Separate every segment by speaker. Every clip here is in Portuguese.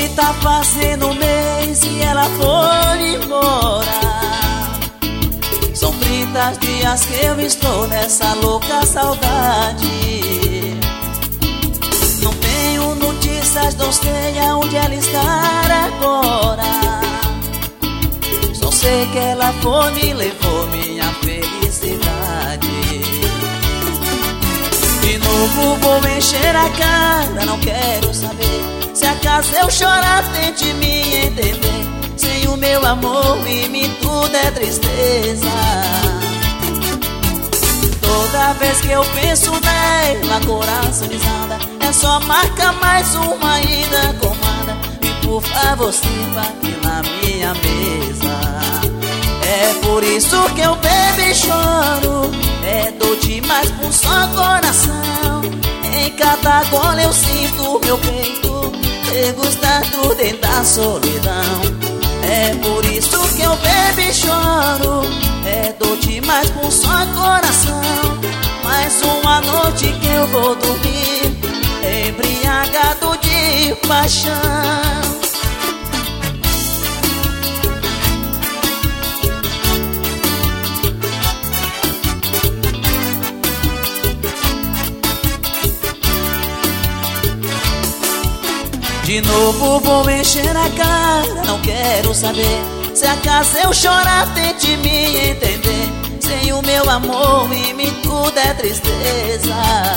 Speaker 1: Hoje tá fazendo um mês e ela foi embora. São 30 dias que eu estou nessa louca saudade. Não tenho notícias, não sei aonde ela está agora. Só sei que ela foi, me levou minha felicidade. De novo vou encher a cara, não quero saber. Se acaso eu chorar, tente me entender. Sem o meu amor, em mim tudo é tristeza. Toda vez que eu penso nela, coração desanda. É só marca mais uma ida comanda. E por favor, sirva aqui na minha mesa. É por isso que eu bebo e choro. É dor demais pra um só coração. Em cada gole eu sinto meu peito degustado dentro da solidão. É por isso que eu bebo e choro. É dor demais pra um só coração. Mais uma noite que eu vou dormir embriagado de paixão. De novo vou encher a cara, não quero saber. Se acaso eu chorar, tente me entender. Sem o meu amor, em mim tudo é tristeza.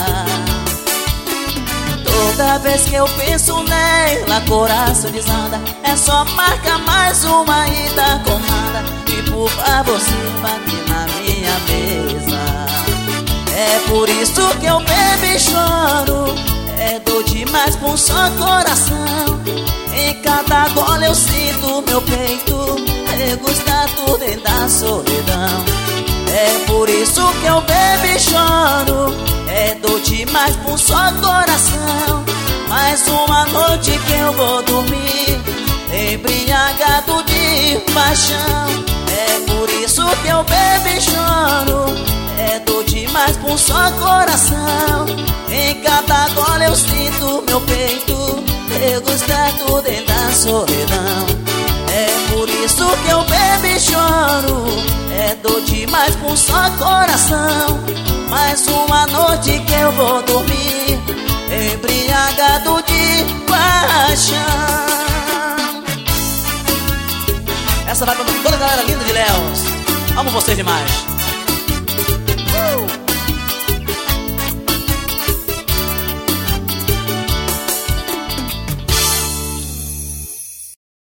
Speaker 1: Toda vez que eu penso nela, coração desanda. É só marca mais uma ida comanda. E por favor, sirva aqui na minha mesa. É por isso que eu bebo e choro. É dor demais pra um só coração. Em cada gole eu sinto meu peito degustado dentro da solidão. É por isso que eu bebo e choro. É dor demais pra um só coração. Mais uma noite que eu vou dormir embriagado de paixão. É por isso que eu bebo e choro. É dor demais pra um só coração. Em cada gole eu sinto meu peito degustado dentro da solidão. É por isso que eu bebo e choro. É dor demais pra um só coração. Mais uma noite que eu vou dormir embriagado de paixão. Essa vai pra toda a galera linda de Léus. Amo vocês demais.